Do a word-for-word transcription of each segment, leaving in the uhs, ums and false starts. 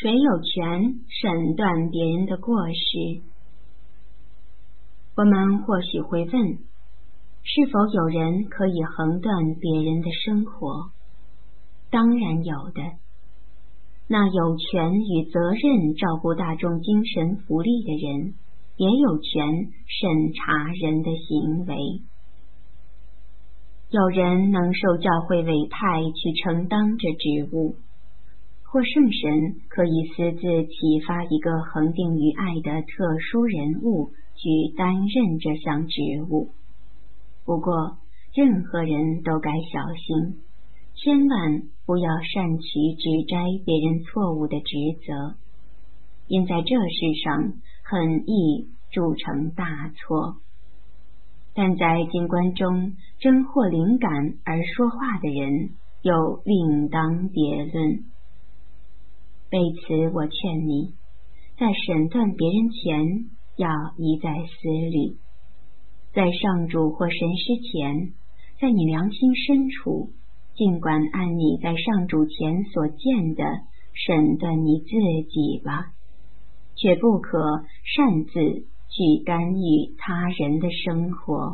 谁有权审断别人的过失？我们或许会问，是否有人可以横断别人的生活？当然有的。那有权与责任照顾大众精神福利的人，也有权审查人的行为。有人能受教会委派去承担这职务，或圣神可以私自启发一个恒定于爱的特殊人物去担任这项职务。不过，任何人都该小心，千万不要擅取指摘别人错误的职责，因在这事上很易铸成大错。但在经观中侦获灵感而说话的人，又另当别论。为此，我劝你，在审断别人前，要一再思虑，在上主或神师前，在你良心深处，尽管按你在上主前所见的审断你自己吧，却不可擅自去干预他人的生活。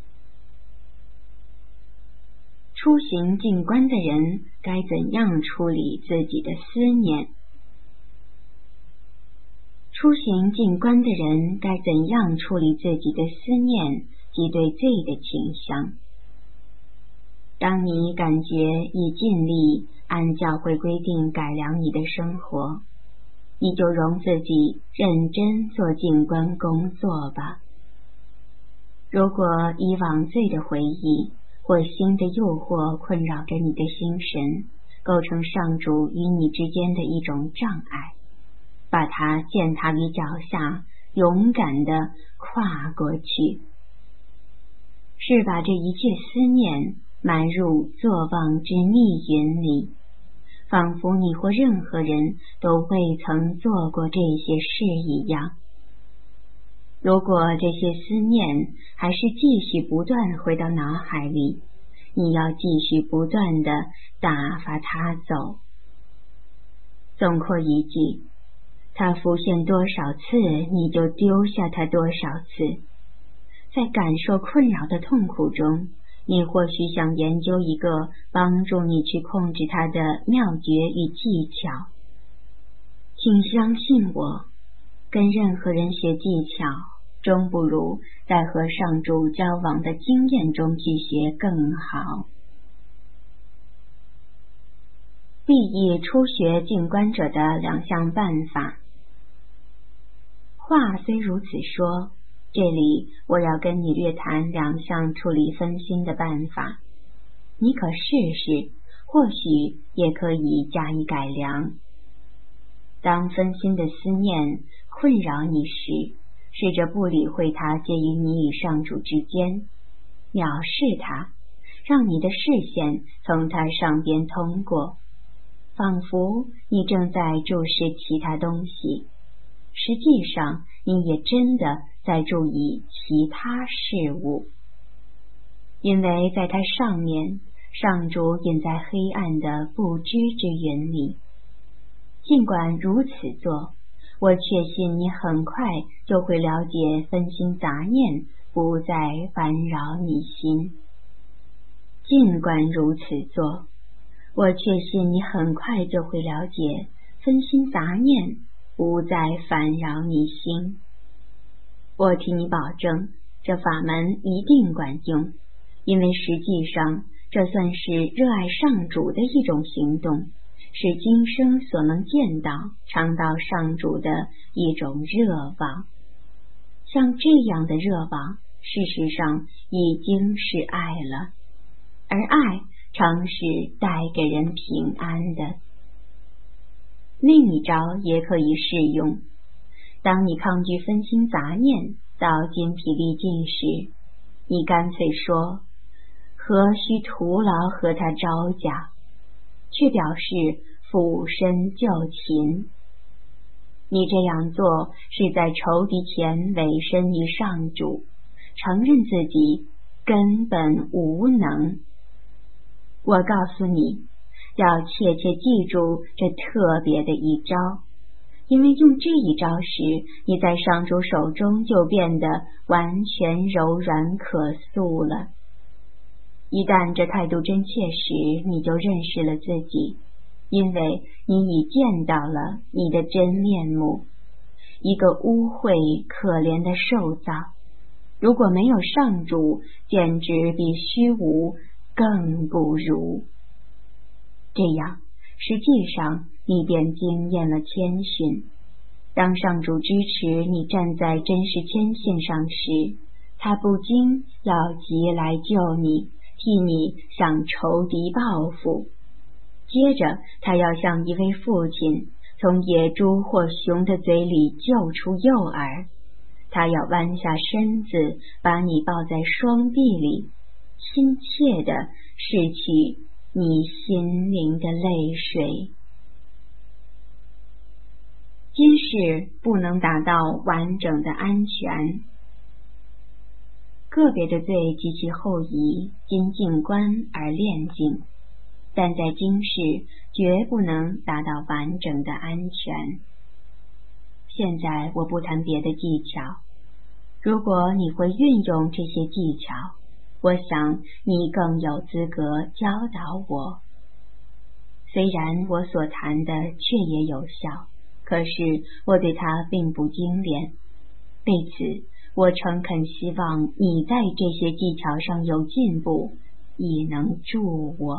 出行进观的人该怎样处理自己的思念？出行进观的人该怎样处理自己的思念及对罪的倾向？当你感觉已尽力按教会规定改良你的生活，你就容自己认真做进观工作吧。如果以往罪的回忆或新的诱惑困扰着你的心神，构成上主与你之间的一种障碍，把它践踏于脚下，勇敢地跨过去。是把这一切思念埋入作妄之密云里，仿佛你或任何人都未曾做过这些事一样。如果这些思念还是继续不断回到脑海里，你要继续不断地打发它走。总括一句，它浮现多少次，你就丢下它多少次。在感受困扰的痛苦中，你或许想研究一个帮助你去控制它的妙诀与技巧。请相信我，跟任何人学技巧，终不如在和上主交往的经验中去学更好。利益初学进观者的两项办法。话虽如此说，这里我要跟你略谈两项处理分心的办法，你可试试，或许也可以加以改良。当分心的思念困扰你时，试着不理会它介于你与上主之间，藐视它，让你的视线从它上边通过，仿佛你正在注视其他东西，实际上你也真的在注意其他事物，因为在它上面，上主隐在黑暗的不知之云里。尽管如此做，我确信你很快就会了解分心杂念不再烦扰你心。尽管如此做，我确信你很快就会了解分心杂念不再烦扰你心。我替你保证，这法门一定管用，因为实际上这算是热爱上主的一种行动，是今生所能见到、尝到上主的一种热望。像这样的热望，事实上已经是爱了，而爱常是带给人平安的。另一招也可以适用，当你抗拒分心杂念到筋疲力尽时，你干脆说，何须徒劳和他招架，却表示俯身就擒。你这样做是在仇敌前委身于上主，承认自己根本无能。我告诉你，要切切记住这特别的一招， 因为用这一招时，你在上主手中就变得完全柔软可塑了。一旦这态度真切时，你就认识了自己，因为你已见到了你的真面目，一个污秽可怜的受造，如果没有上主，简直比虚无更不如。这样，实际上你便经验了谦逊。当上主支持你站在真实谦逊上时，他不禁要急来救你，替你向仇敌报复。接着，他要像一位父亲从野猪或熊的嘴里救出幼儿，他要弯下身子把你抱在双臂里，亲切地拭去你心灵的泪水。监视不能达到完整的安全，个别的罪及其后移因静观而炼净，但在经世绝不能达到完整的安全。现在我不谈别的技巧，如果你会运用这些技巧，我想你更有资格教导我。虽然我所谈的确也有效，可是我对它并不精炼，为此我诚恳希望你在这些技巧上有进步，以能助我。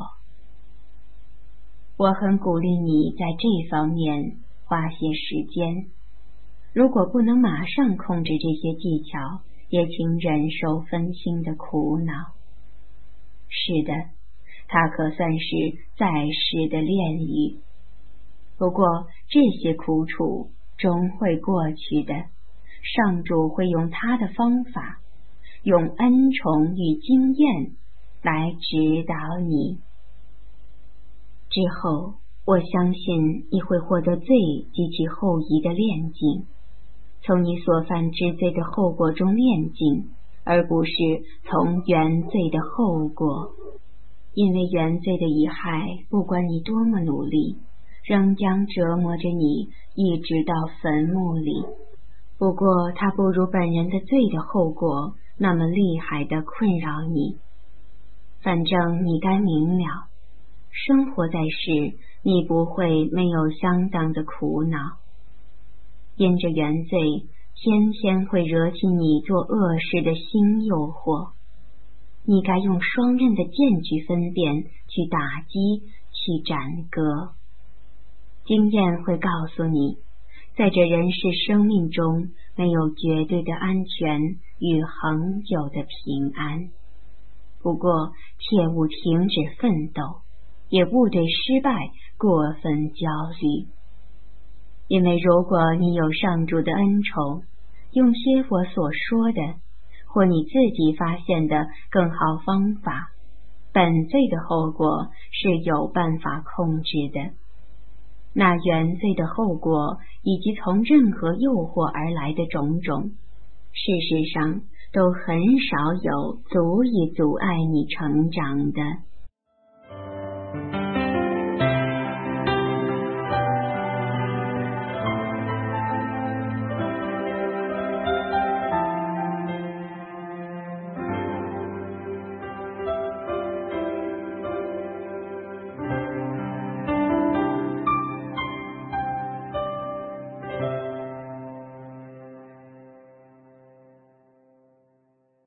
我很鼓励你在这方面花些时间，如果不能马上控制这些技巧，也请忍受分心的苦恼。是的，它可算是在世的炼狱。不过这些苦楚终会过去的，上主会用他的方法，用恩宠与经验来指导你。之后，我相信你会获得罪及其后移的炼净，从你所犯之罪的后果中炼净，而不是从原罪的后果。因为原罪的遗害，不管你多么努力，仍将折磨着你，一直到坟墓里。不过它不如本人的罪的后果那么厉害地困扰你。反正你该明了，生活在世，你不会没有相当的苦恼。因着原罪，天天会惹起你做恶事的新诱惑。你该用双刃的剑去分辨，去打击，去斩割。经验会告诉你，在这人世生命中，没有绝对的安全与恒久的平安。不过，切勿停止奋斗，也勿对失败过分焦虑。因为如果你有上主的恩宠，用些我所说的，或你自己发现的更好方法，本罪的后果是有办法控制的。那原罪的后果，以及从任何诱惑而来的种种，事实上都很少有足以阻碍你成长的。